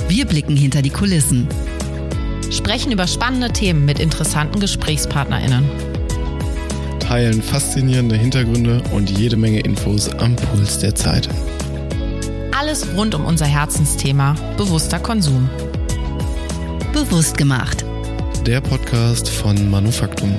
Wir blicken hinter die Kulissen. Sprechen über spannende Themen mit interessanten GesprächspartnerInnen. Teilen faszinierende Hintergründe und jede Menge Infos am Puls der Zeit. Alles rund um unser Herzensthema: bewusster Konsum. Bewusst gemacht. Der Podcast von Manufaktum.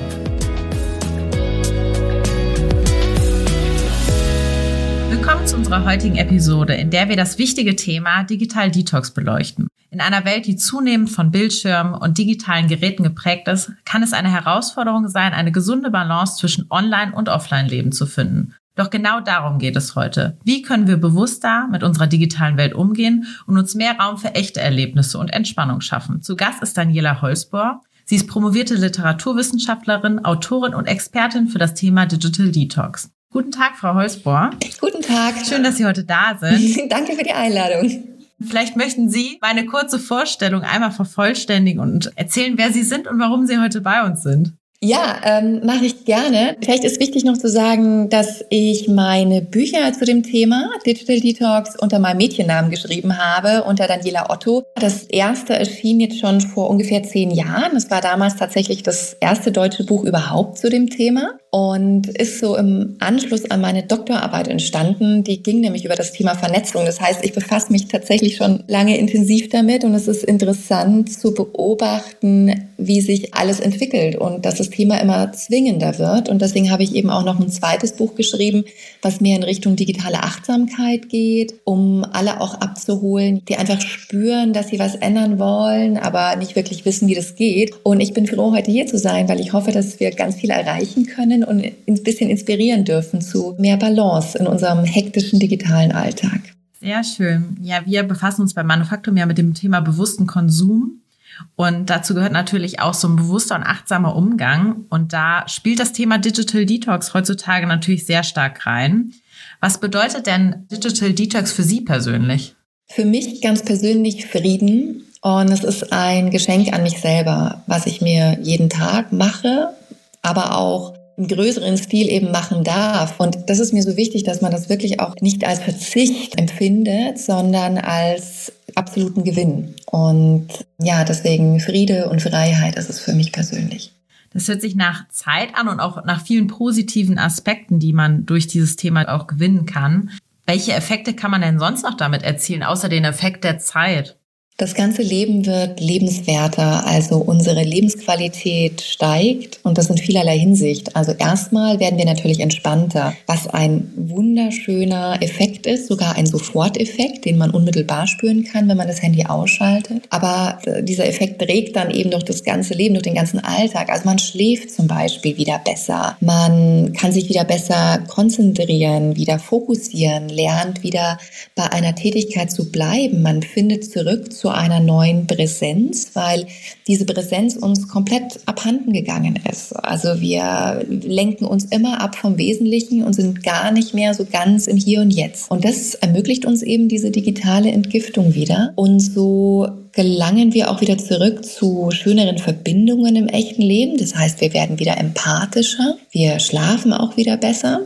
Willkommen zu unserer heutigen Episode, in der wir das wichtige Thema Digital Detox beleuchten. In einer Welt, die zunehmend von Bildschirmen und digitalen Geräten geprägt ist, kann es eine Herausforderung sein, eine gesunde Balance zwischen Online- und Offline-Leben zu finden. Doch genau darum geht es heute. Wie können wir bewusster mit unserer digitalen Welt umgehen und uns mehr Raum für echte Erlebnisse und Entspannung schaffen? Zu Gast ist Daniela Holzbohr. Sie ist promovierte Literaturwissenschaftlerin, Autorin und Expertin für das Thema Digital Detox. Guten Tag, Frau Holzbohr. Guten Tag. Schön, dass Sie heute da sind. Danke für die Einladung. Vielleicht möchten Sie meine kurze Vorstellung einmal vervollständigen und erzählen, wer Sie sind und warum Sie heute bei uns sind. Ja, mache ich gerne. Vielleicht ist wichtig noch zu sagen, dass ich meine Bücher zu dem Thema Digital Detox unter meinem Mädchennamen geschrieben habe, unter Daniela Otto. Das erste erschien jetzt schon vor ungefähr 10 Jahren. Das war damals tatsächlich das erste deutsche Buch überhaupt zu dem Thema und ist so im Anschluss an meine Doktorarbeit entstanden. Die ging nämlich über das Thema Vernetzung. Das heißt, ich befasse mich tatsächlich schon lange intensiv damit und es ist interessant zu beobachten, wie sich alles entwickelt und dass das Thema immer zwingender wird. Und deswegen habe ich eben auch noch ein zweites Buch geschrieben, was mehr in Richtung digitale Achtsamkeit geht, um alle auch abzuholen, die einfach spüren, dass sie was ändern wollen, aber nicht wirklich wissen, wie das geht. Und ich bin froh, heute hier zu sein, weil ich hoffe, dass wir ganz viel erreichen können und ein bisschen inspirieren dürfen zu mehr Balance in unserem hektischen digitalen Alltag. Sehr schön. Ja, wir befassen uns bei Manufaktum ja mit dem Thema bewussten Konsum. Und dazu gehört natürlich auch so ein bewusster und achtsamer Umgang. Und da spielt das Thema Digital Detox heutzutage natürlich sehr stark rein. Was bedeutet denn Digital Detox für Sie persönlich? Für mich ganz persönlich Frieden. Und es ist ein Geschenk an mich selber, was ich mir jeden Tag mache, aber auch im größeren Stil eben machen darf. Und das ist mir so wichtig, dass man das wirklich auch nicht als Verzicht empfindet, sondern als absoluten Gewinn. Und ja, deswegen Friede und Freiheit ist es für mich persönlich. Das hört sich nach Zeit an und auch nach vielen positiven Aspekten, die man durch dieses Thema auch gewinnen kann. Welche Effekte kann man denn sonst noch damit erzielen, außer den Effekt der Zeit? Das ganze Leben wird lebenswerter, also unsere Lebensqualität steigt und das in vielerlei Hinsicht. Also erstmal werden wir natürlich entspannter, was ein wunderschöner Effekt ist, sogar ein Soforteffekt, den man unmittelbar spüren kann, wenn man das Handy ausschaltet. Aber dieser Effekt trägt dann eben durch das ganze Leben, durch den ganzen Alltag. Also man schläft zum Beispiel wieder besser, man kann sich wieder besser konzentrieren, wieder fokussieren, lernt wieder bei einer Tätigkeit zu bleiben. Man findet zurück zu einer neuen Präsenz, weil diese Präsenz uns komplett abhanden gegangen ist. Also wir lenken uns immer ab vom Wesentlichen und sind gar nicht mehr so ganz im Hier und Jetzt. Und das ermöglicht uns eben diese digitale Entgiftung wieder. Und so gelangen wir auch wieder zurück zu schöneren Verbindungen im echten Leben. Das heißt, wir werden wieder empathischer, wir schlafen auch wieder besser.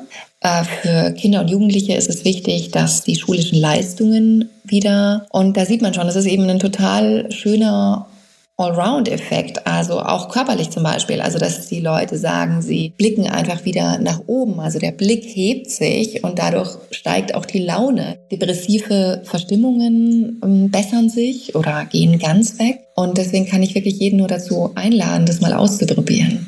Für Kinder und Jugendliche ist es wichtig, dass die schulischen Leistungen wieder, und da sieht man schon, das ist eben ein total schöner Allround-Effekt, also auch körperlich zum Beispiel, also dass die Leute sagen, sie blicken einfach wieder nach oben, also der Blick hebt sich und dadurch steigt auch die Laune. Depressive Verstimmungen bessern sich oder gehen ganz weg und deswegen kann ich wirklich jeden nur dazu einladen, das mal auszuprobieren.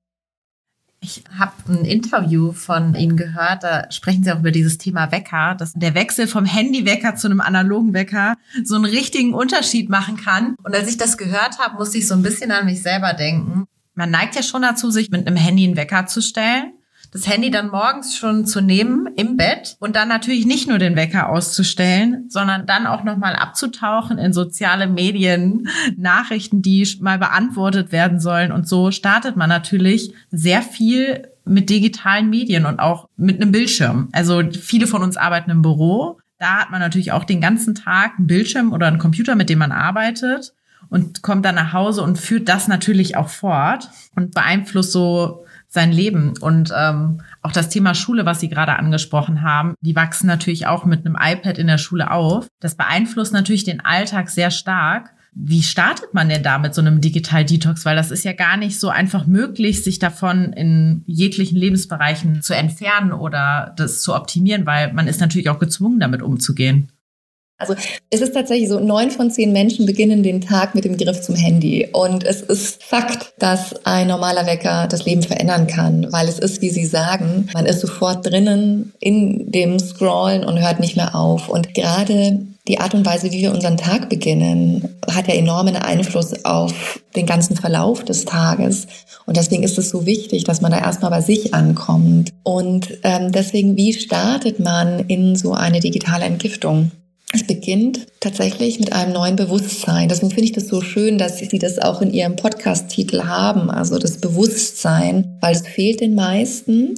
Ich habe ein Interview von Ihnen gehört, da sprechen Sie auch über dieses Thema Wecker, dass der Wechsel vom Handywecker zu einem analogen Wecker so einen richtigen Unterschied machen kann. Und als ich das gehört habe, musste ich so ein bisschen an mich selber denken. Man neigt ja schon dazu, sich mit einem Handy einen Wecker zu stellen, das Handy dann morgens schon zu nehmen im Bett und dann natürlich nicht nur den Wecker auszustellen, sondern dann auch nochmal abzutauchen in soziale Medien, Nachrichten, die mal beantwortet werden sollen. Und so startet man natürlich sehr viel mit digitalen Medien und auch mit einem Bildschirm. Also viele von uns arbeiten im Büro. Da hat man natürlich auch den ganzen Tag einen Bildschirm oder einen Computer, mit dem man arbeitet und kommt dann nach Hause und führt das natürlich auch fort und beeinflusst so sein Leben. Und auch das Thema Schule, was Sie gerade angesprochen haben, die wachsen natürlich auch mit einem iPad in der Schule auf. Das beeinflusst natürlich den Alltag sehr stark. Wie startet man denn da mit so einem Digital-Detox? Weil das ist ja gar nicht so einfach möglich, sich davon in jeglichen Lebensbereichen zu entfernen oder das zu optimieren, weil man ist natürlich auch gezwungen, damit umzugehen. Also es ist tatsächlich so, 9 von 10 Menschen beginnen den Tag mit dem Griff zum Handy. Und es ist Fakt, dass ein normaler Wecker das Leben verändern kann, weil es ist, wie Sie sagen, man ist sofort drinnen in dem Scrollen und hört nicht mehr auf. Und gerade die Art und Weise, wie wir unseren Tag beginnen, hat ja enormen Einfluss auf den ganzen Verlauf des Tages. Und deswegen ist es so wichtig, dass man da erstmal bei sich ankommt. Und deswegen, wie startet man in so eine digitale Entgiftung? Es beginnt tatsächlich mit einem neuen Bewusstsein. Deswegen finde ich das so schön, dass Sie das auch in Ihrem Podcast-Titel haben, also das Bewusstsein, weil es fehlt den meisten.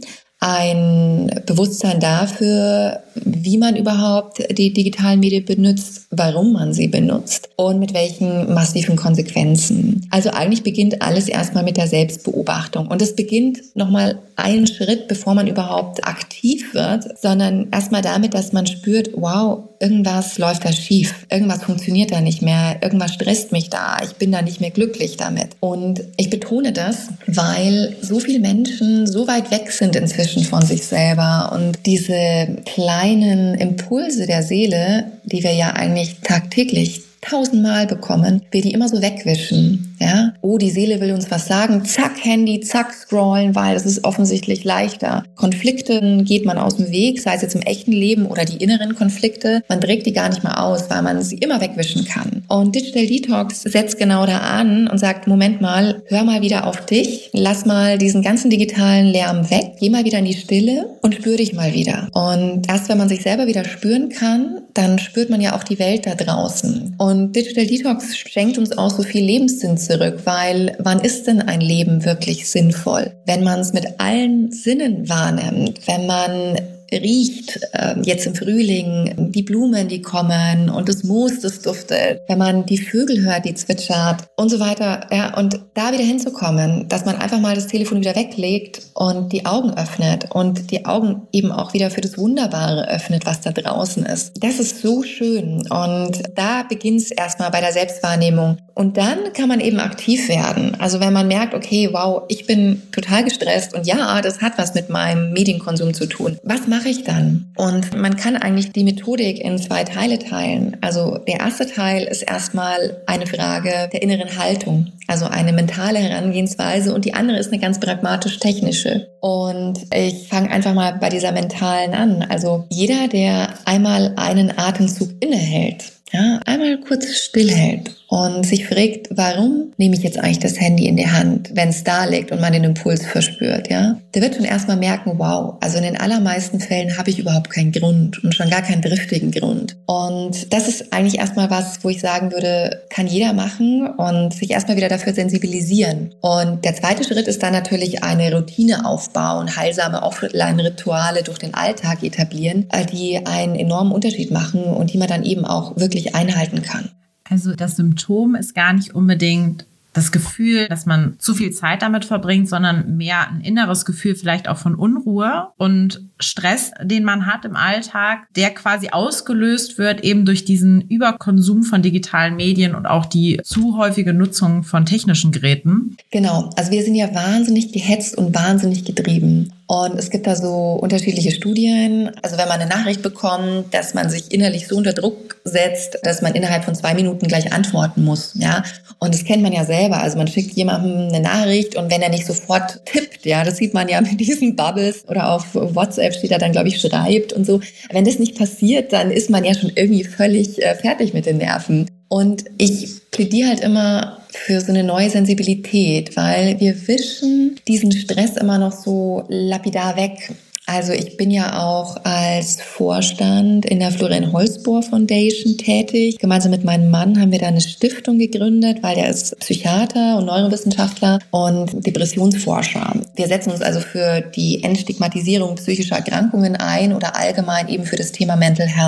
Ein Bewusstsein dafür, wie man überhaupt die digitalen Medien benutzt, warum man sie benutzt und mit welchen massiven Konsequenzen. Also eigentlich beginnt alles erstmal mit der Selbstbeobachtung. Und es beginnt nochmal einen Schritt, bevor man überhaupt aktiv wird, sondern erstmal damit, dass man spürt, wow, irgendwas läuft da schief, irgendwas funktioniert da nicht mehr, irgendwas stresst mich da, ich bin da nicht mehr glücklich damit. Und ich betone das, weil so viele Menschen so weit weg sind inzwischen von sich selber und diese kleinen Impulse der Seele, die wir ja eigentlich tagtäglich 1000-mal bekommen, wir die immer so wegwischen. Ja? Oh, die Seele will uns was sagen, zack Handy, zack scrollen, weil das ist offensichtlich leichter. Konflikte geht man aus dem Weg, sei es jetzt im echten Leben oder die inneren Konflikte. Man trägt die gar nicht mehr aus, weil man sie immer wegwischen kann. Und Digital Detox setzt genau da an und sagt, Moment mal, hör mal wieder auf dich, lass mal diesen ganzen digitalen Lärm weg, geh mal wieder in die Stille und spür dich mal wieder. Und erst wenn man sich selber wieder spüren kann, dann spürt man ja auch die Welt da draußen. Und Digital Detox schenkt uns auch so viel Lebenssinn zurück, weil wann ist denn ein Leben wirklich sinnvoll? Wenn man es mit allen Sinnen wahrnimmt, wenn man riecht, jetzt im Frühling, die Blumen, die kommen und das Moos, das duftet, wenn man die Vögel hört, die zwitschert und so weiter. Ja, und da wieder hinzukommen, dass man einfach mal das Telefon wieder weglegt und die Augen öffnet und die Augen eben auch wieder für das Wunderbare öffnet, was da draußen ist. Das ist so schön und da beginnt es erstmal bei der Selbstwahrnehmung. Und dann kann man eben aktiv werden. Also wenn man merkt, okay, wow, ich bin total gestresst und ja, das hat was mit meinem Medienkonsum zu tun. Was mache ich dann? Und man kann eigentlich die Methodik in 2 Teile teilen. Also der erste Teil ist erstmal eine Frage der inneren Haltung, also eine mentale Herangehensweise und die andere ist eine ganz pragmatisch-technische. Und ich fange einfach mal bei dieser mentalen an. Also jeder, der einmal einen Atemzug innehält, ja, einmal kurz stillhält und sich fragt, warum nehme ich jetzt eigentlich das Handy in die Hand, wenn es da liegt und man den Impuls verspürt, ja? Der wird schon erstmal merken, wow, also in den allermeisten Fällen habe ich überhaupt keinen Grund und schon gar keinen driftigen Grund. Und das ist eigentlich erstmal was, wo ich sagen würde, kann jeder machen und sich erstmal wieder dafür sensibilisieren. Und der zweite Schritt ist dann natürlich eine Routine aufbauen, heilsame Offline-Rituale durch den Alltag etablieren, die einen enormen Unterschied machen und die man dann eben auch wirklich einhalten kann. Also das Symptom ist gar nicht unbedingt das Gefühl, dass man zu viel Zeit damit verbringt, sondern mehr ein inneres Gefühl vielleicht auch von Unruhe und Stress, den man hat im Alltag, der quasi ausgelöst wird eben durch diesen Überkonsum von digitalen Medien und auch die zu häufige Nutzung von technischen Geräten. Genau, also wir sind ja wahnsinnig gehetzt und wahnsinnig getrieben. Und es gibt da so unterschiedliche Studien. Also wenn man eine Nachricht bekommt, dass man sich innerlich so unter Druck setzt, dass man innerhalb von 2 Minuten gleich antworten muss, ja. Und das kennt man ja selber. Also man schickt jemandem eine Nachricht und wenn er nicht sofort tippt, ja, das sieht man ja mit diesen Bubbles oder auf WhatsApp steht er dann, glaube ich, schreibt und so. Wenn das nicht passiert, dann ist man ja schon irgendwie völlig fertig mit den Nerven. Und ich plädiere halt immer für so eine neue Sensibilität, weil wir wischen diesen Stress immer noch so lapidar weg. Also ich bin ja auch als Vorstand in der Florian Holzbohr Foundation tätig. Gemeinsam mit meinem Mann haben wir da eine Stiftung gegründet, weil der ist Psychiater und Neurowissenschaftler und Depressionsforscher. Wir setzen uns also für die Entstigmatisierung psychischer Erkrankungen ein oder allgemein eben für das Thema Mental Health.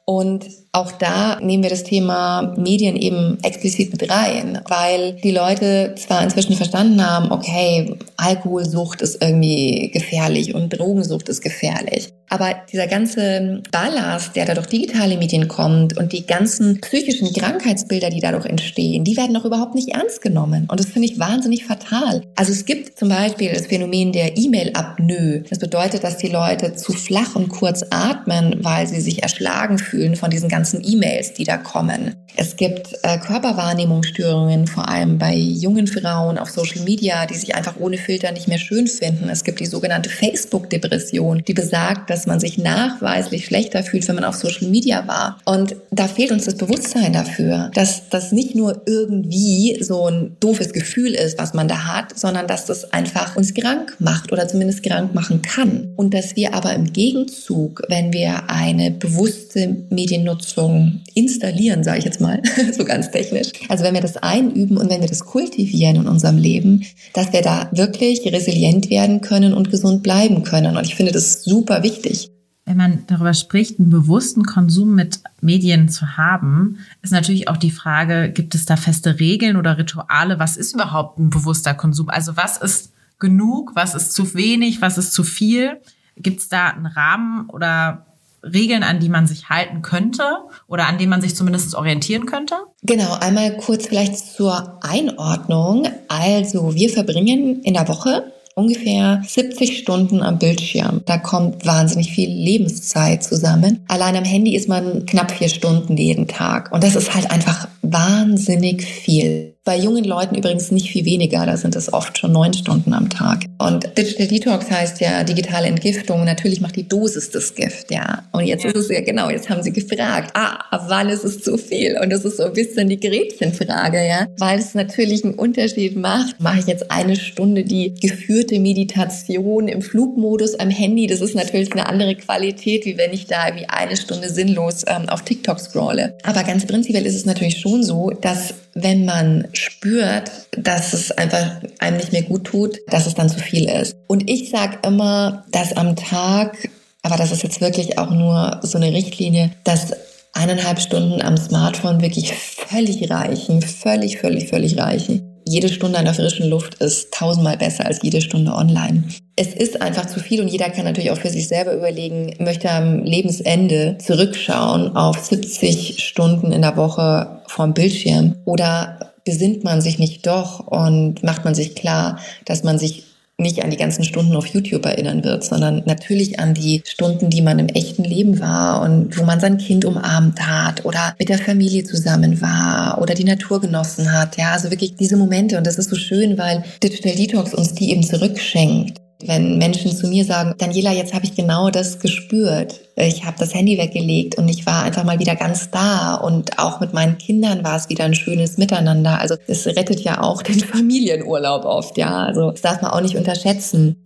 Und auch da nehmen wir das Thema Medien eben explizit mit rein, weil die Leute zwar inzwischen verstanden haben, okay, Alkoholsucht ist irgendwie gefährlich und Drogensucht ist gefährlich. Aber dieser ganze Ballast, der da durch digitale Medien kommt und die ganzen psychischen Krankheitsbilder, die dadurch entstehen, die werden noch überhaupt nicht ernst genommen. Und das finde ich wahnsinnig fatal. Also es gibt zum Beispiel das Phänomen der E-Mail-Apnoe. Das bedeutet, dass die Leute zu flach und kurz atmen, weil sie sich erschlagen fühlen von diesen ganzen E-Mails, die da kommen. Es gibt Körperwahrnehmungsstörungen, vor allem bei jungen Frauen auf Social Media, die sich einfach ohne Filter nicht mehr schön finden. Es gibt die sogenannte Facebook-Depression, die besagt, dass man sich nachweislich schlechter fühlt, wenn man auf Social Media war. Und da fehlt uns das Bewusstsein dafür, dass das nicht nur irgendwie so ein doofes Gefühl ist, was man da hat, sondern dass das einfach uns krank macht oder zumindest krank machen kann. Und dass wir aber im Gegenzug, wenn wir eine bewusste Mediennutzung installieren, sage ich jetzt mal, so ganz technisch, also wenn wir das einüben und wenn wir das kultivieren in unserem Leben, dass wir da wirklich resilient werden können und gesund bleiben können. Und ich finde das super wichtig. Wenn man darüber spricht, einen bewussten Konsum mit Medien zu haben, ist natürlich auch die Frage, gibt es da feste Regeln oder Rituale? Was ist überhaupt ein bewusster Konsum? Also was ist genug, was ist zu wenig, was ist zu viel? Gibt es da einen Rahmen oder Regeln, an die man sich halten könnte oder an denen man sich zumindest orientieren könnte? Genau, einmal kurz vielleicht zur Einordnung. Also wir verbringen in der Woche ungefähr 70 Stunden am Bildschirm. Da kommt wahnsinnig viel Lebenszeit zusammen. Allein am Handy ist man knapp 4 Stunden jeden Tag. Und das ist halt einfach wahnsinnig viel. Bei jungen Leuten übrigens nicht viel weniger, da sind es oft schon 9 Stunden am Tag. Und Digital Detox heißt ja digitale Entgiftung. Natürlich macht die Dosis das Gift, ja. Und jetzt ist es ja genau, jetzt haben Sie gefragt, ab wann ist es zu viel? Und das ist so ein bisschen die Gretchenfrage, ja. Weil es natürlich einen Unterschied macht. Mache ich jetzt 1 Stunde die geführte Meditation im Flugmodus am Handy? Das ist natürlich eine andere Qualität, wie wenn ich da irgendwie 1 Stunde sinnlos auf TikTok scrolle. Aber ganz prinzipiell ist es natürlich schon so, dass wenn man spürt, dass es einfach einem nicht mehr gut tut, dass es dann zu viel ist. Und ich sage immer, dass am Tag, aber das ist jetzt wirklich auch nur so eine Richtlinie, dass 1,5 Stunden am Smartphone wirklich völlig reichen, völlig reichen. Jede Stunde an der frischen Luft ist 1000-mal besser als jede Stunde online. Es ist einfach zu viel und jeder kann natürlich auch für sich selber überlegen, möchte am Lebensende zurückschauen auf 70 Stunden in der Woche vorm Bildschirm oder besinnt man sich nicht doch und macht man sich klar, dass man sich nicht an die ganzen Stunden auf YouTube erinnern wird, sondern natürlich an die Stunden, die man im echten Leben war und wo man sein Kind umarmt hat oder mit der Familie zusammen war oder die Natur genossen hat. Ja, also wirklich diese Momente. Und das ist so schön, weil Digital Detox uns die eben zurückschenkt. Wenn Menschen zu mir sagen, Daniela, jetzt habe ich genau das gespürt. Ich habe das Handy weggelegt und ich war einfach mal wieder ganz da. Und auch mit meinen Kindern war es wieder ein schönes Miteinander. Also es rettet ja auch den Familienurlaub oft. Ja, also das darf man auch nicht unterschätzen.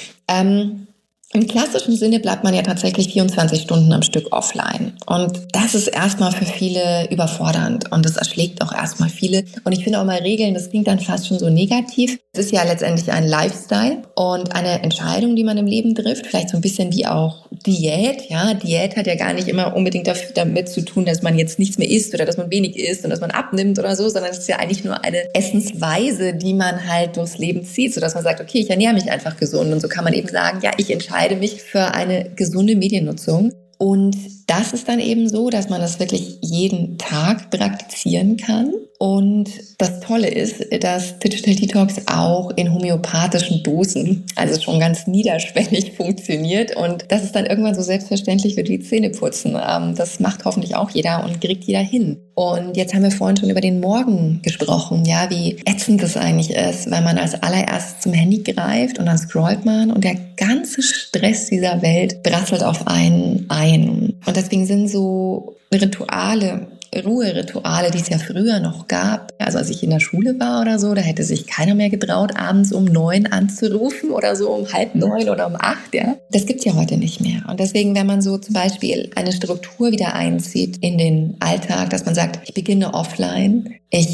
Im klassischen Sinne bleibt man ja tatsächlich 24 Stunden am Stück offline. Und das ist erstmal für viele überfordernd und das erschlägt auch erstmal viele. Und ich finde auch mal Regeln, das klingt dann fast schon so negativ. Es ist ja letztendlich ein Lifestyle und eine Entscheidung, die man im Leben trifft. Vielleicht so ein bisschen wie auch Diät. Ja, Diät hat ja gar nicht immer unbedingt damit zu tun, dass man jetzt nichts mehr isst oder dass man wenig isst und dass man abnimmt oder so, sondern es ist ja eigentlich nur eine Essensweise, die man halt durchs Leben zieht, sodass man sagt, okay, ich ernähre mich einfach gesund. Und so kann man eben sagen, ja, ich entscheide mich für eine gesunde Mediennutzung. Und das ist dann eben so, dass man das wirklich jeden Tag praktizieren kann. Und das Tolle ist, dass Digital Detox auch in homöopathischen Dosen, also schon ganz niederschwellig funktioniert. Und das ist dann irgendwann so selbstverständlich wie die Zähneputzen. Das macht hoffentlich auch jeder und kriegt jeder hin. Und jetzt haben wir vorhin schon über den Morgen gesprochen, ja, wie ätzend das eigentlich ist, wenn man als allererstes zum Handy greift und dann scrollt man und der ganze Stress dieser Welt prasselt auf einen ein. Und deswegen sind so Rituale, Ruherituale, die es ja früher noch gab. Also als ich in der Schule war oder so, da hätte sich keiner mehr getraut, abends um 9 anzurufen oder so um 8:30 oder um 8, ja. Das gibt's ja heute nicht mehr. Und deswegen, wenn man so zum Beispiel eine Struktur wieder einzieht in den Alltag, dass man sagt, ich beginne offline, ich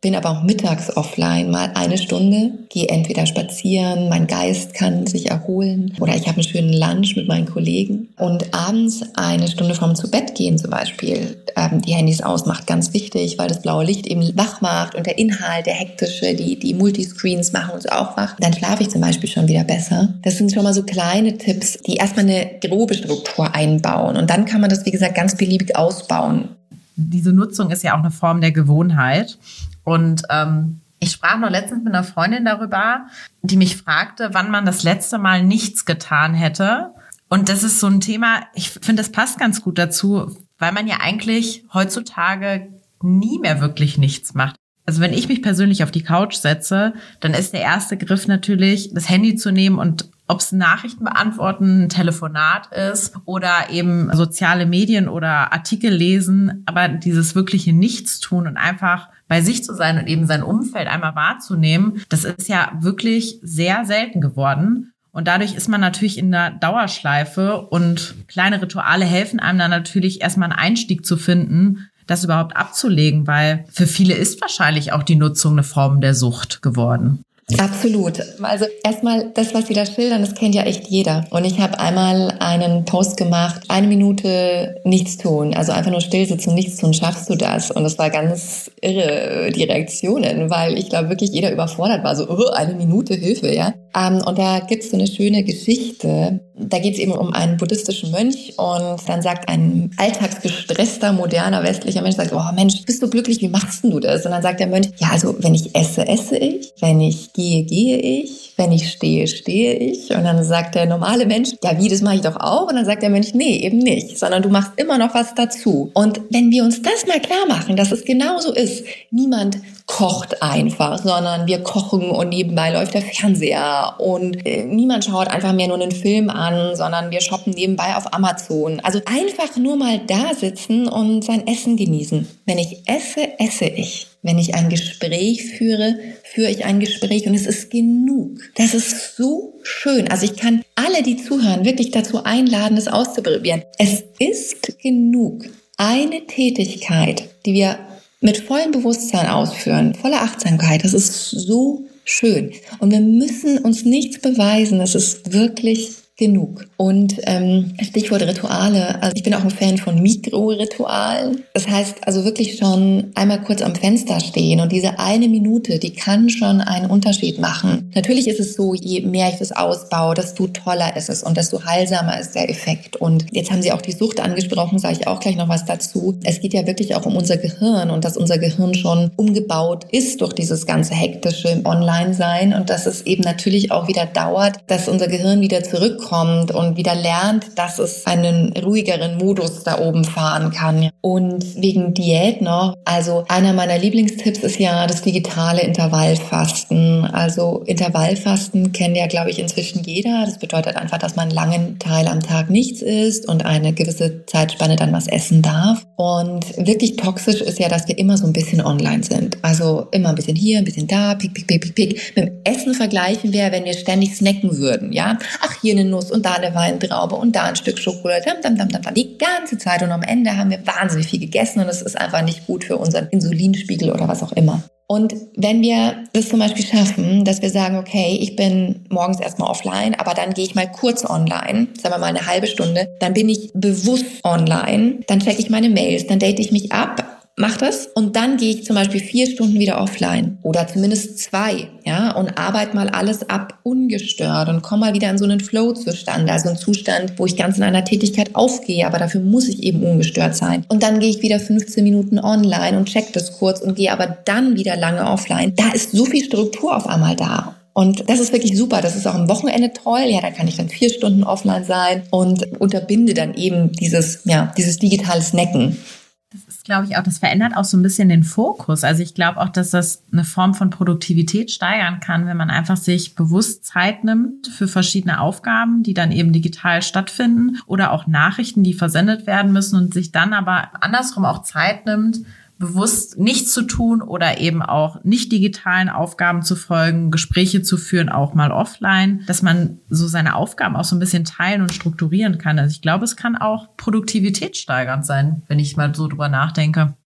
bin aber auch mittags offline, mal eine Stunde, gehe entweder spazieren, mein Geist kann sich erholen oder ich habe einen schönen Lunch mit meinen Kollegen und abends eine Stunde vorm Zu-Bett-Gehen zum Beispiel die Handys ausmacht, ganz wichtig, weil das blaue Licht eben wach macht und der Inhalt, der hektische, die Multiscreens machen uns auch wach. Dann schlafe ich zum Beispiel schon wieder besser. Das sind schon mal so kleine Tipps, die erstmal eine grobe Struktur einbauen und dann kann man das, wie gesagt, ganz beliebig ausbauen. Diese Nutzung ist ja auch eine Form der Gewohnheit. Und ich sprach noch letztens mit einer Freundin darüber, die mich fragte, wann man das letzte Mal nichts getan hätte. Und das ist so ein Thema, ich finde, das passt ganz gut dazu, weil man ja eigentlich heutzutage nie mehr wirklich nichts macht. Also wenn ich mich persönlich auf die Couch setze, dann ist der erste Griff natürlich, das Handy zu nehmen und ob es Nachrichten beantworten, ein Telefonat ist oder eben soziale Medien oder Artikel lesen, aber dieses wirkliche Nichtstun und einfach bei sich zu sein und eben sein Umfeld einmal wahrzunehmen, das ist ja wirklich sehr selten geworden. Und dadurch ist man natürlich in der Dauerschleife und kleine Rituale helfen einem dann natürlich erstmal einen Einstieg zu finden, das überhaupt abzulegen, weil für viele ist wahrscheinlich auch die Nutzung eine Form der Sucht geworden. Absolut. Also erstmal, das, was Sie da schildern, das kennt ja echt jeder. Und ich habe einmal einen Post gemacht, 1 Minute nichts tun, also einfach nur still sitzen und nichts tun, schaffst du das? Und das war ganz irre, die Reaktionen, weil ich glaube wirklich jeder überfordert war, so 1 Minute Hilfe, ja. Und da gibt's so eine schöne Geschichte, da geht's eben um einen buddhistischen Mönch und dann sagt ein alltagsgestresster, moderner, westlicher Mensch, sagt, oh Mensch, bist du glücklich, wie machst denn du das? Und dann sagt der Mönch, ja, also wenn ich esse, esse ich, wenn ich gehe, gehe ich, wenn ich stehe, stehe ich. Und dann sagt der normale Mensch, ja wie, das mache ich doch auch. Und dann sagt der Mönch, nee, eben nicht, sondern du machst immer noch was dazu. Und wenn wir uns das mal klar machen, dass es genauso ist, niemand kocht einfach, sondern wir kochen und nebenbei läuft der Fernseher und niemand schaut einfach mehr nur einen Film an, sondern wir shoppen nebenbei auf Amazon. Also einfach nur mal da sitzen und sein Essen genießen. Wenn ich esse, esse ich. Wenn ich ein Gespräch führe, führe ich ein Gespräch und es ist genug. Das ist so schön. Also ich kann alle, die zuhören, wirklich dazu einladen, es auszuprobieren. Es ist genug. Eine Tätigkeit, die wir mit vollem Bewusstsein ausführen, voller Achtsamkeit, das ist so schön. Und wir müssen uns nichts beweisen, es ist wirklich genug. Und Stichwort Rituale, also ich bin auch ein Fan von Mikroritualen. Das heißt also wirklich schon einmal kurz am Fenster stehen und diese 1 Minute, die kann schon einen Unterschied machen. Natürlich ist es so, je mehr ich das ausbaue, desto toller ist es und desto heilsamer ist der Effekt. Und jetzt haben Sie auch die Sucht angesprochen, sage ich auch gleich noch was dazu. Es geht ja wirklich auch um unser Gehirn und dass unser Gehirn schon umgebaut ist durch dieses ganze hektische Online-Sein und dass es eben natürlich auch wieder dauert, dass unser Gehirn wieder zurückkommt und wieder lernt, dass es einen ruhigeren Modus da oben fahren kann. Und wegen Diät noch, also einer meiner Lieblingstipps ist ja das digitale Intervallfasten. Also Intervallfasten kennt ja, glaube ich, inzwischen jeder. Das bedeutet einfach, dass man einen langen Teil am Tag nichts isst und eine gewisse Zeitspanne dann was essen darf. Und wirklich toxisch ist ja, dass wir immer so ein bisschen online sind. Also immer ein bisschen hier, ein bisschen da, pick, pick, pick, pick, pick. Mit dem Essen vergleichen wir, wenn wir ständig snacken würden, ja. Ach, hier eine Nuss und da eine Weintraube und da ein Stück Schokolade, die ganze Zeit. Und am Ende haben wir wahnsinnig viel gegessen und es ist einfach nicht gut für unseren Insulinspiegel oder was auch immer. Und wenn wir das zum Beispiel schaffen, dass wir sagen, okay, ich bin morgens erstmal offline, aber dann gehe ich mal kurz online, sagen wir mal 1/2 Stunde, dann bin ich bewusst online, dann checke ich meine Mails, dann date ich mich ab, mach das und dann gehe ich zum Beispiel 4 Stunden wieder offline oder zumindest 2, ja, und arbeite mal alles ab ungestört und komme mal wieder in so einen Flow-Zustand, also einen Zustand, wo ich ganz in einer Tätigkeit aufgehe, aber dafür muss ich eben ungestört sein. Und dann gehe ich wieder 15 Minuten online und check das kurz und gehe aber dann wieder lange offline. Da ist so viel Struktur auf einmal da. Und das ist wirklich super. Das ist auch am Wochenende toll. Ja, da kann ich dann 4 Stunden offline sein und unterbinde dann eben dieses digitale Snacken. Das ist, glaube ich, auch, das verändert auch so ein bisschen den Fokus. Also ich glaube auch, dass das eine Form von Produktivität steigern kann, wenn man einfach sich bewusst Zeit nimmt für verschiedene Aufgaben, die dann eben digital stattfinden oder auch Nachrichten, die versendet werden müssen und sich dann aber andersrum auch Zeit nimmt, bewusst nichts zu tun oder eben auch nicht digitalen Aufgaben zu folgen, Gespräche zu führen, auch mal offline, dass man so seine Aufgaben auch so ein bisschen teilen und strukturieren kann. Also ich glaube, es kann auch produktivitätssteigernd sein, wenn ich mal so drüber nachdenke.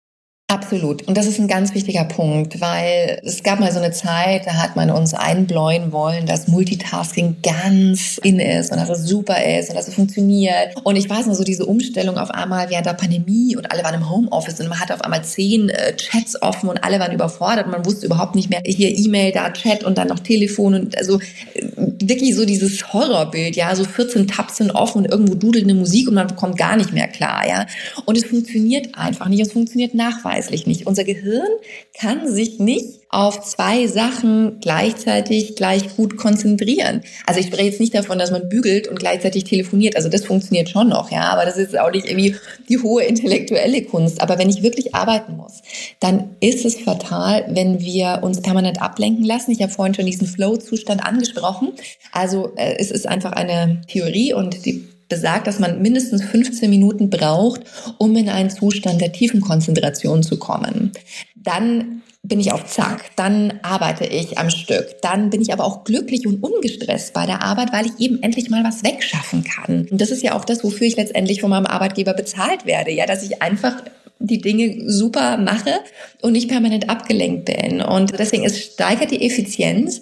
Absolut. Und das ist ein ganz wichtiger Punkt, weil es gab mal so eine Zeit, da hat man uns einbläuen wollen, dass Multitasking ganz in ist und dass es super ist und dass es funktioniert. Und ich weiß noch, so diese Umstellung auf einmal während der Pandemie und alle waren im Homeoffice und man hatte auf einmal 10 Chats offen und alle waren überfordert und man wusste überhaupt nicht mehr, hier E-Mail, da Chat und dann noch Telefon und also wirklich so dieses Horrorbild, ja, so 14 Tabs sind offen und irgendwo dudelt eine Musik und man kommt gar nicht mehr klar, ja. Und es funktioniert einfach nicht, es funktioniert nachweislich nicht. Unser Gehirn kann sich nicht auf 2 Sachen gleichzeitig gleich gut konzentrieren. Also ich spreche jetzt nicht davon, dass man bügelt und gleichzeitig telefoniert. Also das funktioniert schon noch, ja, aber das ist auch nicht irgendwie die hohe intellektuelle Kunst. Aber wenn ich wirklich arbeiten muss, dann ist es fatal, wenn wir uns permanent ablenken lassen. Ich habe vorhin schon diesen Flow-Zustand angesprochen. Also es ist einfach eine Theorie und die besagt, dass man mindestens 15 Minuten braucht, um in einen Zustand der tiefen Konzentration zu kommen. Dann bin ich auf Zack, dann arbeite ich am Stück, dann bin ich aber auch glücklich und ungestresst bei der Arbeit, weil ich eben endlich mal was wegschaffen kann. Und das ist ja auch das, wofür ich letztendlich von meinem Arbeitgeber bezahlt werde, ja, dass ich einfach die Dinge super mache und nicht permanent abgelenkt bin. Und deswegen, es steigert die Effizienz.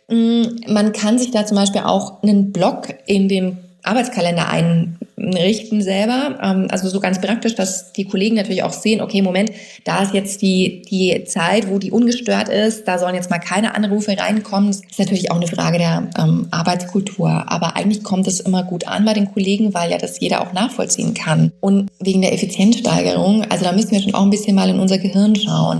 Man kann sich da zum Beispiel auch einen Block in den Arbeitskalender einrichten selber, also so ganz praktisch, dass die Kollegen natürlich auch sehen, okay, Moment, da ist jetzt die Zeit, wo die ungestört ist, da sollen jetzt mal keine Anrufe reinkommen. Das ist natürlich auch eine Frage der Arbeitskultur, aber eigentlich kommt es immer gut an bei den Kollegen, weil ja das jeder auch nachvollziehen kann. Und wegen der Effizienzsteigerung, also da müssen wir schon auch ein bisschen mal in unser Gehirn schauen,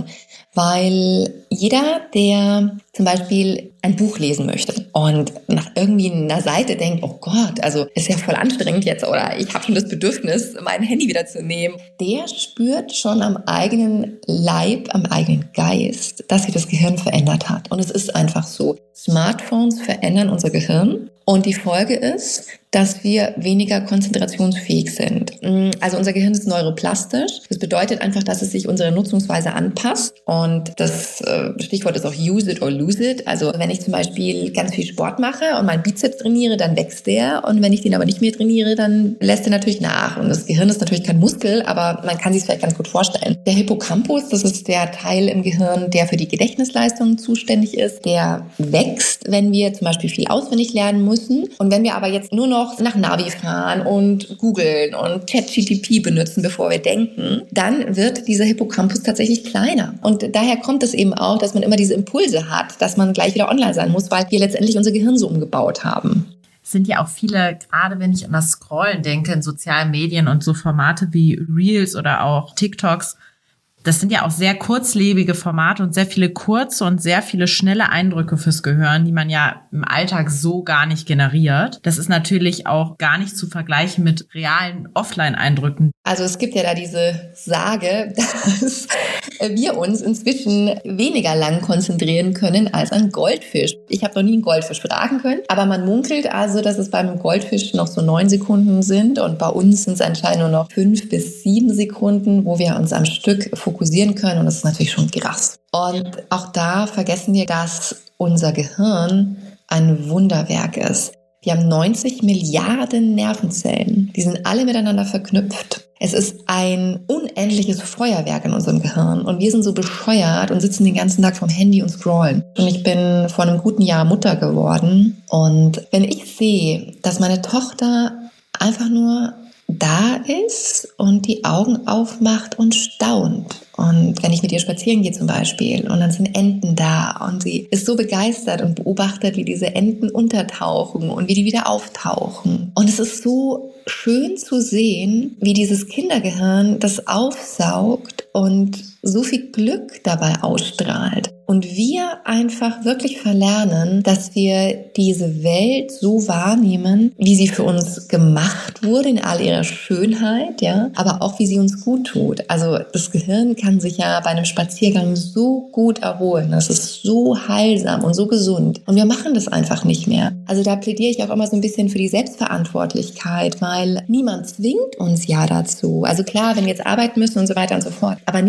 weil jeder, der zum Beispiel ein Buch lesen möchte und nach irgendwie einer Seite denkt, oh Gott, also ist ja voll anstrengend jetzt oder ich habe schon das Bedürfnis, mein Handy wieder zu nehmen, der spürt schon am eigenen Leib, am eigenen Geist, dass sich das Gehirn verändert hat. Und es ist einfach so. Smartphones verändern unser Gehirn und die Folge ist, dass wir weniger konzentrationsfähig sind. Also unser Gehirn ist neuroplastisch. Das bedeutet einfach, dass es sich unserer Nutzungsweise anpasst. Und das Stichwort ist auch use it or lose it. Also wenn ich zum Beispiel ganz viel Sport mache und meinen Bizeps trainiere, dann wächst der. Und wenn ich den aber nicht mehr trainiere, dann lässt er natürlich nach. Und das Gehirn ist natürlich kein Muskel, aber man kann sich es vielleicht ganz gut vorstellen. Der Hippocampus, das ist der Teil im Gehirn, der für die Gedächtnisleistung zuständig ist, der wächst, wenn wir zum Beispiel viel auswendig lernen müssen. Und wenn wir aber jetzt nur noch nach Navi fahren und googeln und ChatGPT benutzen, bevor wir denken, dann wird dieser Hippocampus tatsächlich kleiner. Und daher kommt es eben auch, dass man immer diese Impulse hat, dass man gleich wieder online sein muss, weil wir letztendlich unser Gehirn so umgebaut haben. Es sind ja auch viele, gerade wenn ich an das Scrollen denke, in sozialen Medien und so Formate wie Reels oder auch TikToks, das sind ja auch sehr kurzlebige Formate und sehr viele kurze und sehr viele schnelle Eindrücke fürs Gehirn, die man ja im Alltag so gar nicht generiert. Das ist natürlich auch gar nicht zu vergleichen mit realen Offline-Eindrücken. Also es gibt ja da diese Sage, dass wir uns inzwischen weniger lang konzentrieren können als ein Goldfisch. Ich habe noch nie einen Goldfisch fragen können, aber man munkelt also, dass es beim Goldfisch noch so 9 Sekunden sind und bei uns sind es anscheinend nur noch 5 bis 7 Sekunden, wo wir uns am Stück fokussieren können und das ist natürlich schon krass. Und auch da vergessen wir, dass unser Gehirn ein Wunderwerk ist. Wir haben 90 Milliarden Nervenzellen, die sind alle miteinander verknüpft. Es ist ein unendliches Feuerwerk in unserem Gehirn und wir sind so bescheuert und sitzen den ganzen Tag vom Handy und scrollen. Und ich bin vor einem guten Jahr Mutter geworden und wenn ich sehe, dass meine Tochter einfach nur da ist und die Augen aufmacht und staunt. Und wenn ich mit ihr spazieren gehe zum Beispiel und dann sind Enten da und sie ist so begeistert und beobachtet, wie diese Enten untertauchen und wie die wieder auftauchen. Und es ist so schön zu sehen, wie dieses Kindergehirn das aufsaugt und so viel Glück dabei ausstrahlt. Und wir einfach wirklich verlernen, dass wir diese Welt so wahrnehmen, wie sie für uns gemacht wurde, in all ihrer Schönheit, ja, aber auch wie sie uns gut tut. Also das Gehirn kann sich ja bei einem Spaziergang so gut erholen. Das ist so heilsam und so gesund. Und wir machen das einfach nicht mehr. Also da plädiere ich auch immer so ein bisschen für die Selbstverantwortlichkeit, weil niemand zwingt uns ja dazu. Also klar, wenn wir jetzt arbeiten müssen und so weiter und so fort, aber niemand zwingt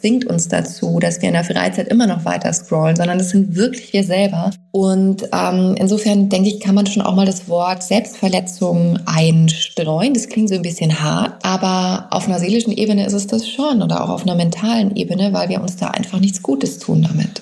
zwingt uns dazu, dass wir in der Freizeit immer noch weiter scrollen, sondern das sind wirklich wir selber. Und insofern denke ich, kann man schon auch mal das Wort Selbstverletzung einstreuen. Das klingt so ein bisschen hart, aber auf einer seelischen Ebene ist es das schon oder auch auf einer mentalen Ebene, weil wir uns da einfach nichts Gutes tun damit.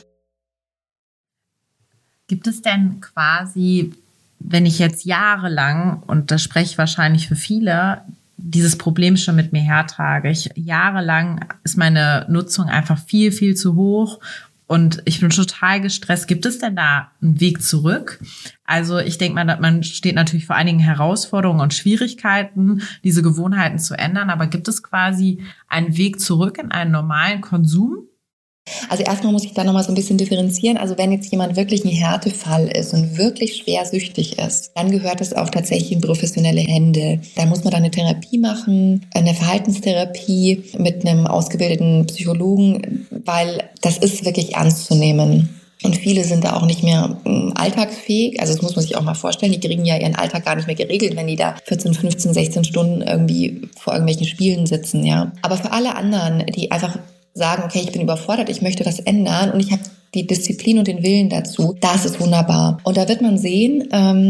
Gibt es denn quasi, wenn ich jetzt jahrelang, und das spreche ich wahrscheinlich für viele, dieses Problem schon mit mir hertrage, jahrelang ist meine Nutzung einfach viel, viel zu hoch und ich bin total gestresst. Gibt es denn da einen Weg zurück? Also ich denke mal, man steht natürlich vor einigen Herausforderungen und Schwierigkeiten, diese Gewohnheiten zu ändern, aber gibt es quasi einen Weg zurück in einen normalen Konsum? Also erstmal muss ich da nochmal so ein bisschen differenzieren. Also wenn jetzt jemand wirklich ein Härtefall ist und wirklich schwer süchtig ist, dann gehört es auch tatsächlich in professionelle Hände. Da muss man dann eine Therapie machen, eine Verhaltenstherapie mit einem ausgebildeten Psychologen, weil das ist wirklich ernst zu nehmen. Und viele sind da auch nicht mehr alltagsfähig. Also das muss man sich auch mal vorstellen. Die kriegen ja ihren Alltag gar nicht mehr geregelt, wenn die da 14, 15, 16 Stunden irgendwie vor irgendwelchen Spielen sitzen. Ja. Aber für alle anderen, die einfach sagen, okay, ich bin überfordert, ich möchte was ändern und ich habe die Disziplin und den Willen dazu, das ist wunderbar. Und da wird man sehen,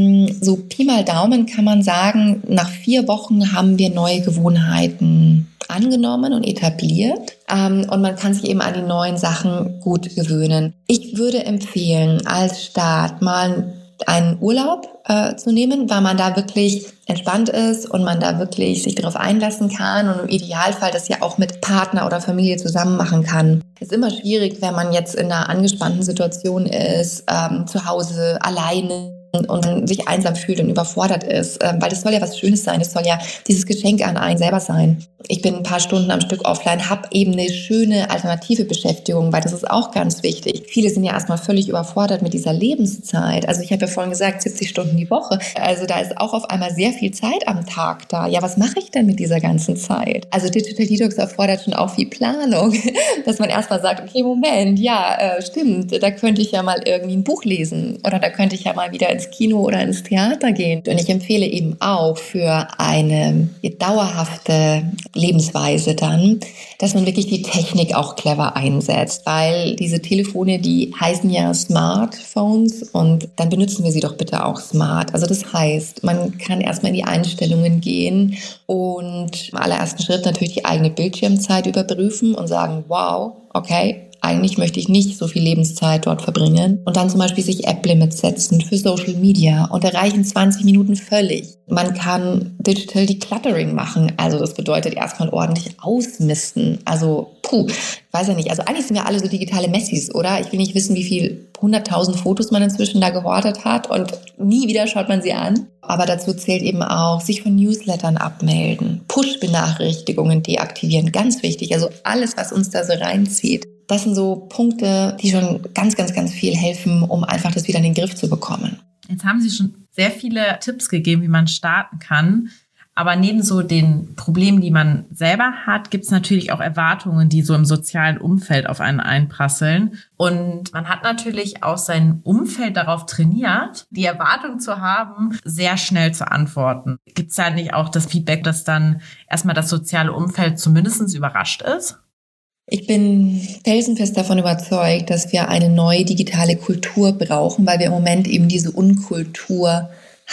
so Pi mal Daumen kann man sagen, nach 4 Wochen haben wir neue Gewohnheiten angenommen und etabliert und man kann sich eben an die neuen Sachen gut gewöhnen. Ich würde empfehlen, als Start mal einen Urlaub zu nehmen, weil man da wirklich entspannt ist und man da wirklich sich darauf einlassen kann und im Idealfall das ja auch mit Partner oder Familie zusammen machen kann. Es ist immer schwierig, wenn man jetzt in einer angespannten Situation ist, zu Hause alleine und sich einsam fühlt und überfordert ist, weil das soll ja was Schönes sein, das soll ja dieses Geschenk an einen selber sein. Ich bin ein paar Stunden am Stück offline, habe eben eine schöne alternative Beschäftigung, weil das ist auch ganz wichtig. Viele sind ja erstmal völlig überfordert mit dieser Lebenszeit. Also ich habe ja vorhin gesagt, 70 Stunden die Woche. Also da ist auch auf einmal sehr viel Zeit am Tag da. Ja, was mache ich denn mit dieser ganzen Zeit? Also Digital Detox erfordert schon auch viel Planung, dass man erstmal sagt, okay, Moment, ja, stimmt, da könnte ich ja mal irgendwie ein Buch lesen oder da könnte ich ja mal wieder ins Kino oder ins Theater gehen. Und ich empfehle eben auch für eine dauerhafte Lebensweise dann, dass man wirklich die Technik auch clever einsetzt, weil diese Telefone, die heißen ja Smartphones und dann benutzen wir sie doch bitte auch smart. Also das heißt, man kann erstmal in die Einstellungen gehen und im allerersten Schritt natürlich die eigene Bildschirmzeit überprüfen und sagen, wow, okay, eigentlich möchte ich nicht so viel Lebenszeit dort verbringen. Und dann zum Beispiel sich App-Limits setzen für Social Media und da reichen 20 Minuten völlig. Man kann Digital Decluttering machen. Also das bedeutet erstmal ordentlich ausmisten. Also, weiß ja nicht. Also eigentlich sind wir alle so digitale Messis, oder? Ich will nicht wissen, wie viel 100.000 Fotos man inzwischen da gehortet hat und nie wieder schaut man sie an. Aber dazu zählt eben auch, sich von Newslettern abmelden, Push-Benachrichtigungen deaktivieren, ganz wichtig. Also alles, was uns da so reinzieht. Das sind so Punkte, die schon ganz, ganz, ganz viel helfen, um einfach das wieder in den Griff zu bekommen. Jetzt haben Sie schon sehr viele Tipps gegeben, wie man starten kann. Aber neben so den Problemen, die man selber hat, gibt es natürlich auch Erwartungen, die so im sozialen Umfeld auf einen einprasseln. Und man hat natürlich auch sein Umfeld darauf trainiert, die Erwartung zu haben, sehr schnell zu antworten. Gibt es da nicht auch das Feedback, dass dann erstmal das soziale Umfeld zumindest überrascht ist? Ich bin felsenfest davon überzeugt, dass wir eine neue digitale Kultur brauchen, weil wir im Moment eben diese Unkultur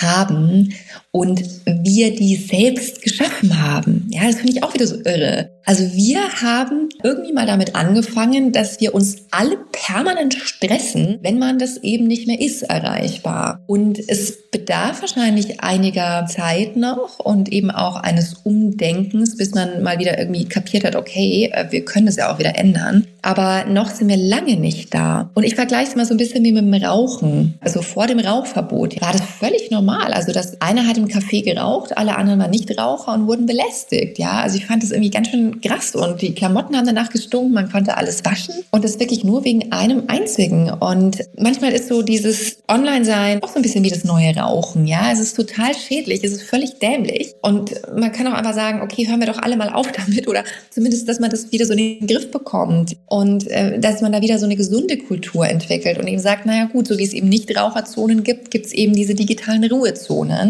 haben und wir die selbst geschaffen haben. Ja, das finde ich auch wieder so irre. Also wir haben irgendwie mal damit angefangen, dass wir uns alle permanent stressen, wenn man das eben nicht mehr ist erreichbar. Und es bedarf wahrscheinlich einiger Zeit noch und eben auch eines Umdenkens, bis man mal wieder irgendwie kapiert hat, okay, wir können das ja auch wieder ändern. Aber noch sind wir lange nicht da. Und ich vergleiche es mal so ein bisschen wie mit dem Rauchen. Also vor dem Rauchverbot war das völlig normal. Also das einer hat im Café geraucht, alle anderen waren Nichtraucher und wurden belästigt. Ja, also ich fand das irgendwie ganz schön krass und die Klamotten haben danach gestunken, man konnte alles waschen und das wirklich nur wegen einem einzigen. Und manchmal ist so dieses Online-Sein auch so ein bisschen wie das neue Rauchen. Ja, es ist total schädlich, es ist völlig dämlich und man kann auch einfach sagen, okay, hören wir doch alle mal auf damit oder zumindest, dass man das wieder so in den Griff bekommt und dass man da wieder so eine gesunde Kultur entwickelt und eben sagt, naja gut, so wie es eben Nichtraucherzonen gibt, gibt es eben diese digitalen Ruhezonen. Die können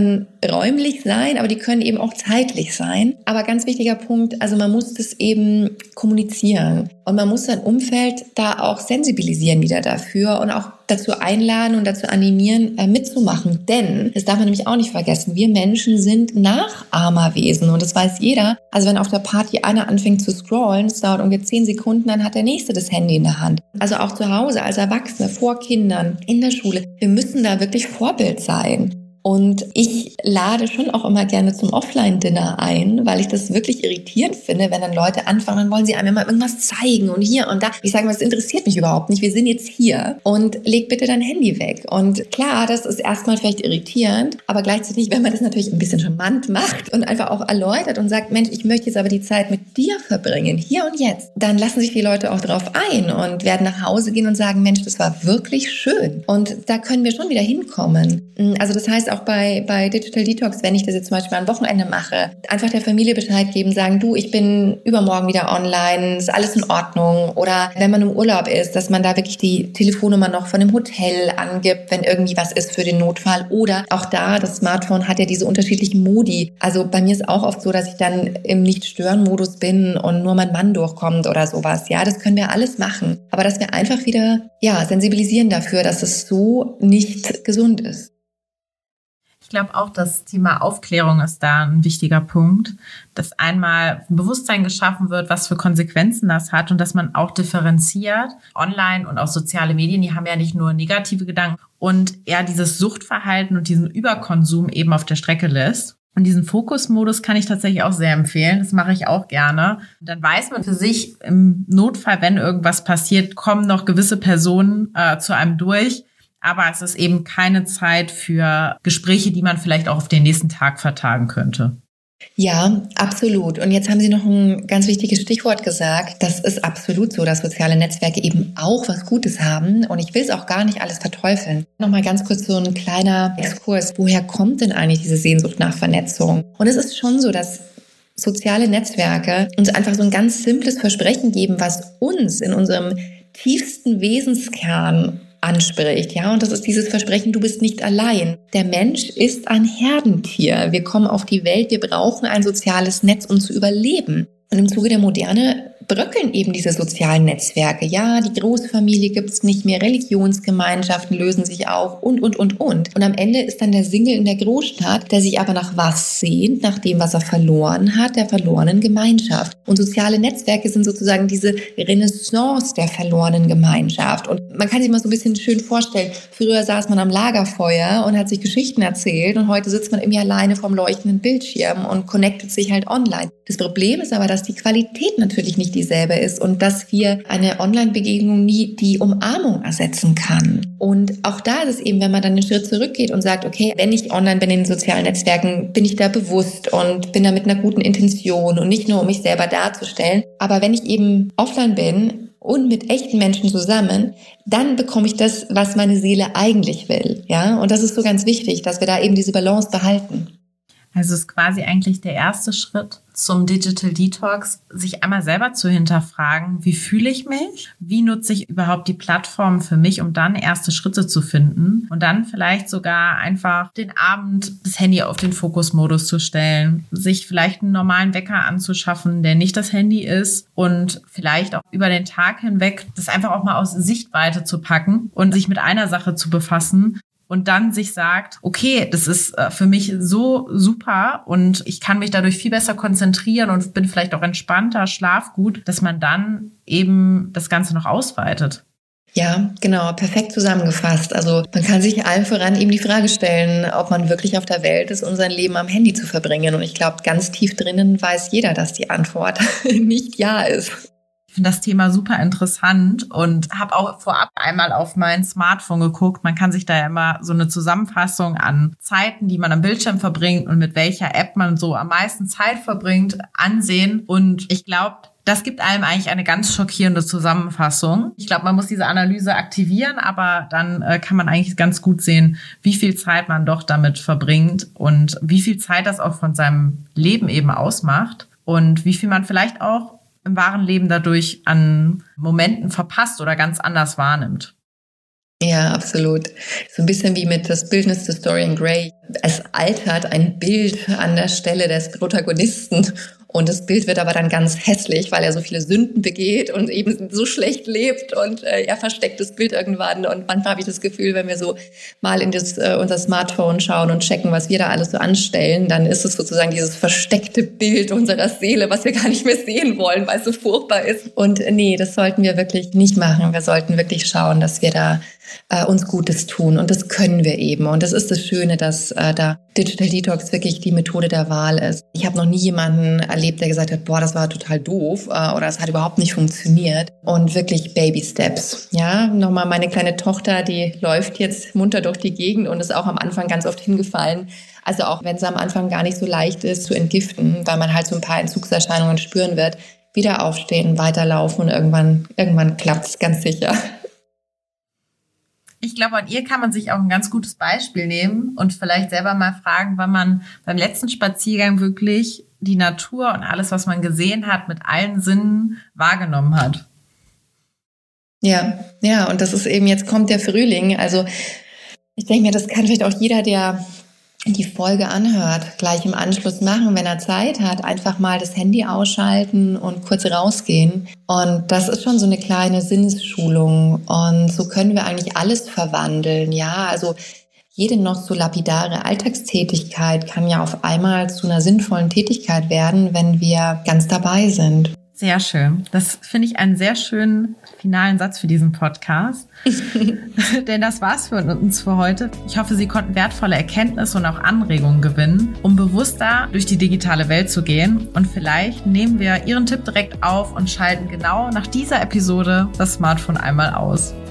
können räumlich sein, aber die können eben auch zeitlich sein. Aber ganz wichtiger Punkt, also man muss das eben kommunizieren und man muss sein Umfeld da auch sensibilisieren wieder dafür und auch dazu einladen und dazu animieren, mitzumachen. Denn, das darf man nämlich auch nicht vergessen, wir Menschen sind Nachahmerwesen und das weiß jeder. Also wenn auf der Party einer anfängt zu scrollen, es dauert ungefähr 10 Sekunden, dann hat der Nächste das Handy in der Hand. Also auch zu Hause als Erwachsene, vor Kindern, in der Schule. Wir müssen da wirklich Vorbild sein. Und ich lade schon auch immer gerne zum Offline-Dinner ein, weil ich das wirklich irritierend finde, wenn dann Leute anfangen, dann wollen sie einem immer irgendwas zeigen und hier und da. Ich sage mal, das interessiert mich überhaupt nicht. Wir sind jetzt hier und leg bitte dein Handy weg. Und klar, das ist erstmal vielleicht irritierend, aber gleichzeitig, wenn man das natürlich ein bisschen charmant macht und einfach auch erläutert und sagt, Mensch, ich möchte jetzt aber die Zeit mit dir verbringen, hier und jetzt, dann lassen sich die Leute auch drauf ein und werden nach Hause gehen und sagen, Mensch, das war wirklich schön. Und da können wir schon wieder hinkommen. Also das heißt auch bei Digital Detox, wenn ich das jetzt zum Beispiel am Wochenende mache, einfach der Familie Bescheid geben, sagen, du, ich bin übermorgen wieder online, ist alles in Ordnung. Oder wenn man im Urlaub ist, dass man da wirklich die Telefonnummer noch von dem Hotel angibt, wenn irgendwie was ist für den Notfall. Oder auch da, das Smartphone hat ja diese unterschiedlichen Modi. Also bei mir ist auch oft so, dass ich dann im Nicht-Stören-Modus bin und nur mein Mann durchkommt oder sowas. Ja, das können wir alles machen. Aber dass wir einfach wieder, sensibilisieren dafür, dass es so nicht gesund ist. Ich glaube auch, das Thema Aufklärung ist da ein wichtiger Punkt, dass einmal ein Bewusstsein geschaffen wird, was für Konsequenzen das hat und dass man auch differenziert. Online und auch soziale Medien, die haben ja nicht nur negative Gedanken und eher dieses Suchtverhalten und diesen Überkonsum eben auf der Strecke lässt. Und diesen Fokusmodus kann ich tatsächlich auch sehr empfehlen. Das mache ich auch gerne. Und dann weiß man für sich, im Notfall, wenn irgendwas passiert, kommen noch gewisse Personen zu einem durch. Aber es ist eben keine Zeit für Gespräche, die man vielleicht auch auf den nächsten Tag vertagen könnte. Ja, absolut. Und jetzt haben Sie noch ein ganz wichtiges Stichwort gesagt. Das ist absolut so, dass soziale Netzwerke eben auch was Gutes haben. Und ich will es auch gar nicht alles verteufeln. Nochmal ganz kurz so ein kleiner Exkurs. Woher kommt denn eigentlich diese Sehnsucht nach Vernetzung? Und es ist schon so, dass soziale Netzwerke uns einfach so ein ganz simples Versprechen geben, was uns in unserem tiefsten Wesenskern anspricht, ja, und das ist dieses Versprechen, du bist nicht allein. Der Mensch ist ein Herdentier. Wir kommen auf die Welt, wir brauchen ein soziales Netz, um zu überleben. Und im Zuge der Moderne bröckeln eben diese sozialen Netzwerke. Ja, die Großfamilie gibt's nicht mehr, Religionsgemeinschaften lösen sich auf und. Und am Ende ist dann der Single in der Großstadt, der sich aber nach was sehnt, nach dem, was er verloren hat, der verlorenen Gemeinschaft. Und soziale Netzwerke sind sozusagen diese Renaissance der verlorenen Gemeinschaft. Und man kann sich mal so ein bisschen schön vorstellen, früher saß man am Lagerfeuer und hat sich Geschichten erzählt und heute sitzt man irgendwie alleine vorm leuchtenden Bildschirm und connectet sich halt online. Das Problem ist aber, dass die Qualität natürlich nicht dieselbe ist und dass wir eine Online-Begegnung nie die Umarmung ersetzen kann. Und auch da ist es eben, wenn man dann einen Schritt zurückgeht und sagt, okay, wenn ich online bin in den sozialen Netzwerken, bin ich da bewusst und bin da mit einer guten Intention und nicht nur, um mich selber darzustellen. Aber wenn ich eben offline bin und mit echten Menschen zusammen, dann bekomme ich das, was meine Seele eigentlich will. Ja? Und das ist so ganz wichtig, dass wir da eben diese Balance behalten. Also ist quasi eigentlich der erste Schritt zum Digital Detox, sich einmal selber zu hinterfragen, wie fühle ich mich? Wie nutze ich überhaupt die Plattform für mich, um dann erste Schritte zu finden? Und dann vielleicht sogar einfach den Abend das Handy auf den Fokusmodus zu stellen, sich vielleicht einen normalen Wecker anzuschaffen, der nicht das Handy ist und vielleicht auch über den Tag hinweg das einfach auch mal aus Sichtweite zu packen und sich mit einer Sache zu befassen. Und dann sich sagt, okay, das ist für mich so super und ich kann mich dadurch viel besser konzentrieren und bin vielleicht auch entspannter, schlaf gut, dass man dann eben das Ganze noch ausweitet. Ja, genau, perfekt zusammengefasst. Also man kann sich allen voran eben die Frage stellen, ob man wirklich auf der Welt ist, um sein Leben am Handy zu verbringen. Und ich glaube, ganz tief drinnen weiß jeder, dass die Antwort nicht ja ist. Ich finde das Thema super interessant und habe auch vorab einmal auf mein Smartphone geguckt. Man kann sich da ja immer so eine Zusammenfassung an Zeiten, die man am Bildschirm verbringt und mit welcher App man so am meisten Zeit verbringt, ansehen. Und ich glaube, das gibt einem eigentlich eine ganz schockierende Zusammenfassung. Ich glaube, man muss diese Analyse aktivieren, aber dann kann man eigentlich ganz gut sehen, wie viel Zeit man doch damit verbringt und wie viel Zeit das auch von seinem Leben eben ausmacht und wie viel man vielleicht auch im wahren Leben dadurch an Momenten verpasst oder ganz anders wahrnimmt. Ja, absolut. So ein bisschen wie mit das Bildnis des Dorian Gray. Es altert ein Bild an der Stelle des Protagonisten und das Bild wird aber dann ganz hässlich, weil er so viele Sünden begeht und eben so schlecht lebt und er versteckt das Bild irgendwann. Und manchmal habe ich das Gefühl, wenn wir so mal in unser Smartphone schauen und checken, was wir da alles so anstellen, dann ist es sozusagen dieses versteckte Bild unserer Seele, was wir gar nicht mehr sehen wollen, weil es so furchtbar ist. Und nee, das sollten wir wirklich nicht machen. Wir sollten wirklich schauen, dass wir da uns Gutes tun. Und das können wir eben. Und das ist das Schöne, dass da Digital Detox wirklich die Methode der Wahl ist. Ich habe noch nie jemanden erlebt, der gesagt hat, boah, das war total doof oder es hat überhaupt nicht funktioniert. Und wirklich Baby Steps. Ja, nochmal meine kleine Tochter, die läuft jetzt munter durch die Gegend und ist auch am Anfang ganz oft hingefallen. Also auch wenn es am Anfang gar nicht so leicht ist zu entgiften, weil man halt so ein paar Entzugserscheinungen spüren wird, wieder aufstehen, weiterlaufen und irgendwann klappt es ganz sicher. Ich glaube, an ihr kann man sich auch ein ganz gutes Beispiel nehmen und vielleicht selber mal fragen, wann man beim letzten Spaziergang wirklich die Natur und alles, was man gesehen hat, mit allen Sinnen wahrgenommen hat. Ja, und das ist eben, jetzt kommt der Frühling. Also ich denke mir, das kann vielleicht auch jeder, der die Folge anhört, gleich im Anschluss machen, wenn er Zeit hat, einfach mal das Handy ausschalten und kurz rausgehen. Und das ist schon so eine kleine Sinnesschulung. Und so können wir eigentlich alles verwandeln. Ja, also jede noch so lapidare Alltagstätigkeit kann ja auf einmal zu einer sinnvollen Tätigkeit werden, wenn wir ganz dabei sind. Sehr schön. Das finde ich einen sehr schönen finalen Satz für diesen Podcast. Denn das war's für uns für heute. Ich hoffe, Sie konnten wertvolle Erkenntnisse und auch Anregungen gewinnen, um bewusster durch die digitale Welt zu gehen. Und vielleicht nehmen wir Ihren Tipp direkt auf und schalten genau nach dieser Episode das Smartphone einmal aus.